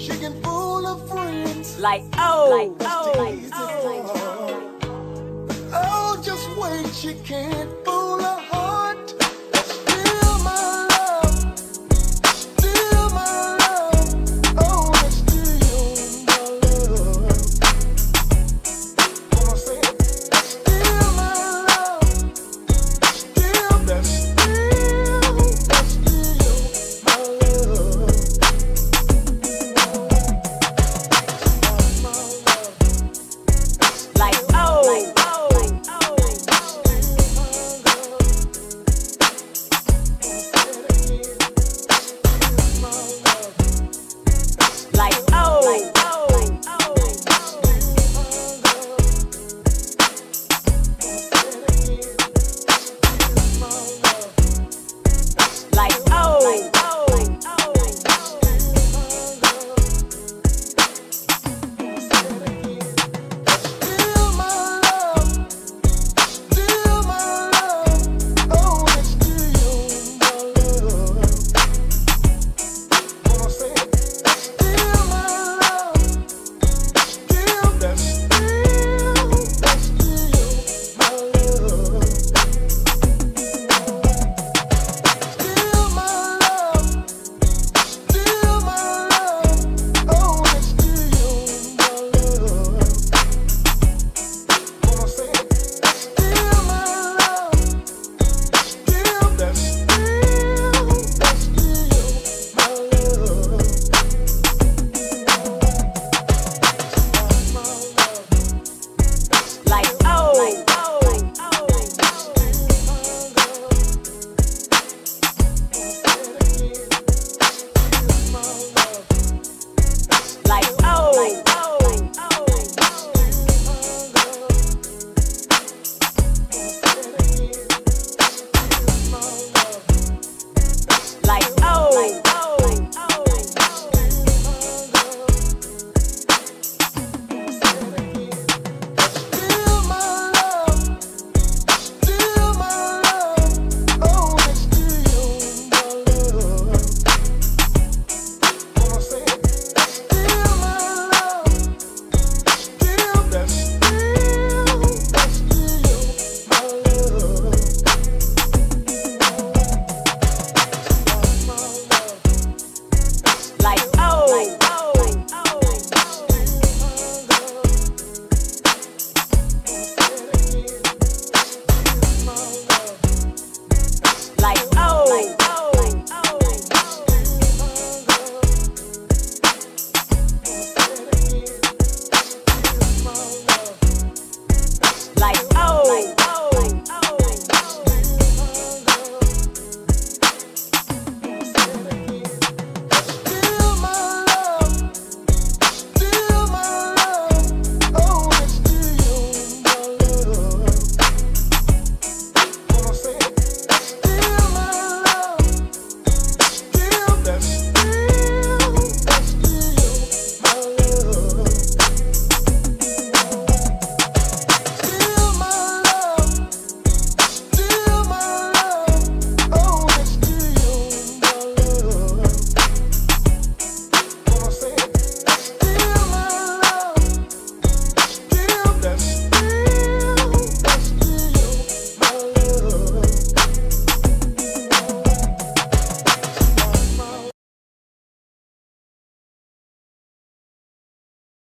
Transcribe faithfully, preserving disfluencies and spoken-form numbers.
chicken full of friends. Like oh, like oh, like oh. Oh, just wait, she can't fool a heart. Still my love, still my love. Oh, that's still my love. Wanna say it? Still my love, still that's still, that's still my love. like oh, like oh, like oh, like oh, like oh, like oh, like oh, like oh, like oh. Still my love, still my love. Oh, that's still my love. Wanna say it? Still my love, still that's still, that's still my love. Still my love, still my love. Oh, that's still my love. Wanna say it? Still my love, still that's still, that's still my love. Like oh, like oh, like oh, like oh, like oh, like oh, like oh, like oh, like oh. Still my love, still my love. Oh, that's still my love. Wanna say it? Still my love, still that's still, that's still my love. Like